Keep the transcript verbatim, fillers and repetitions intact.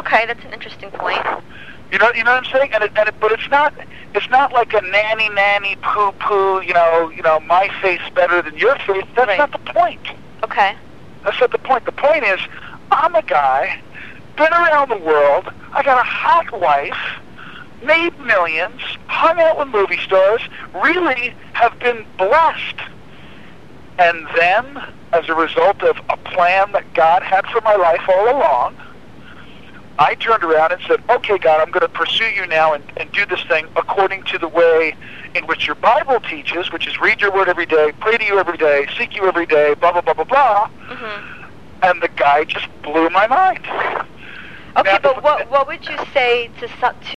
Okay, that's an interesting point. You know, you know what I'm saying? And, it, and it, but it's not, it's not like a nanny nanny poo poo. You know, you know, my faith's better than your faith. That's Right. not the point. Okay. That's not the point. The point is, I'm a guy, been around the world. I got a hot wife, made millions, hung out with movie stars. Really have been blessed. And then, as a result of a plan that God had for my life all along, I turned around and said, okay, God, I'm going to pursue you now and, and do this thing according to the way in which your Bible teaches, which is read your word every day, pray to you every day, seek you every day, blah, blah, blah, blah, blah. Mm-hmm. And the guy just blew my mind. Okay, Now, but what what would you say to some,